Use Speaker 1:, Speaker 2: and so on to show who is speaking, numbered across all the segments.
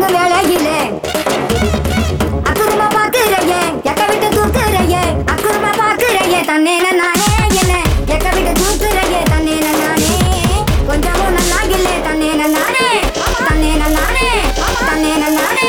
Speaker 1: வேலையிலே அக்குறமா பாக்குறையே எக்க விட்டு தூக்குறையே அக்குறமா பாக்குறையே தன்னே நானே என்ன எக்க விட்டு தூக்குறையே தன்னே நானே கொஞ்சமும் நல்லா இல்லை தன்னே நானே தன்னே நானே தன்னே நானே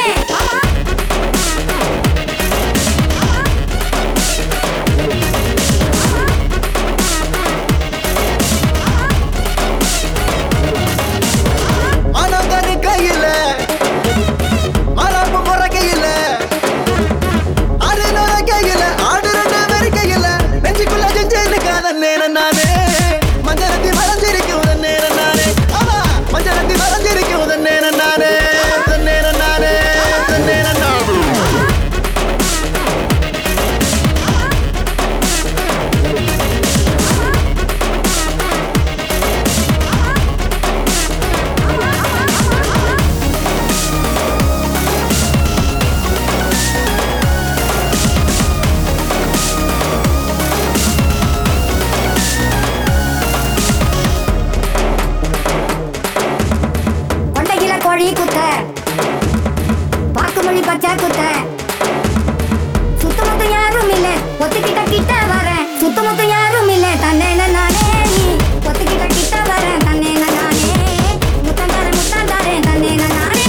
Speaker 1: கோழி குத்த பாக்குமொழி பச்சை குத்த சுத்தமொத்த யாரும் இல்ல ஒத்துக்கிட்ட கிட்ட வரேன் சுத்தமொத்த யாரும் இல்ல தன்னே நானே நீ ஒத்துக்கிட்ட கிட்ட வரேன் தன்னே நானே முத்தாந்தாரே தன்னே நானே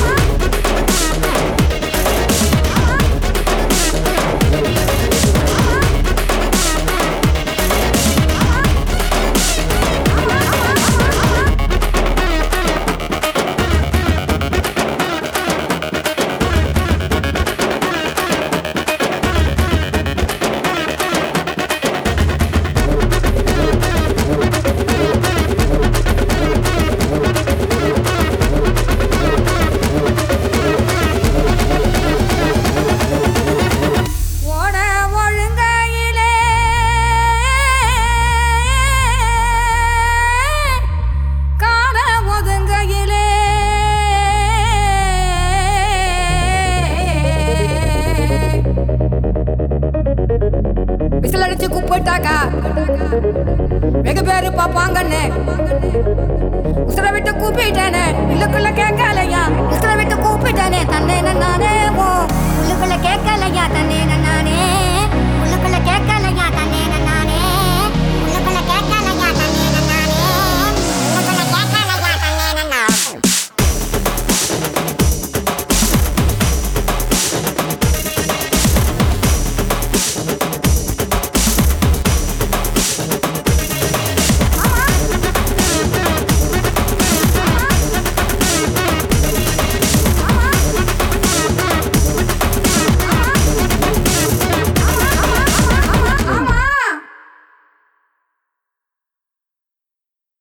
Speaker 1: விசிலடிச்சு கூப்பிட்டாக்கா வெகு பேரு பாப்பாங்கன்னு உசுர விட்டு கூப்பிட்டானே இல்லக்குள்ள கேட்கலையா உசுர விட்டு கூப்பிட்டானே தன்னே நானே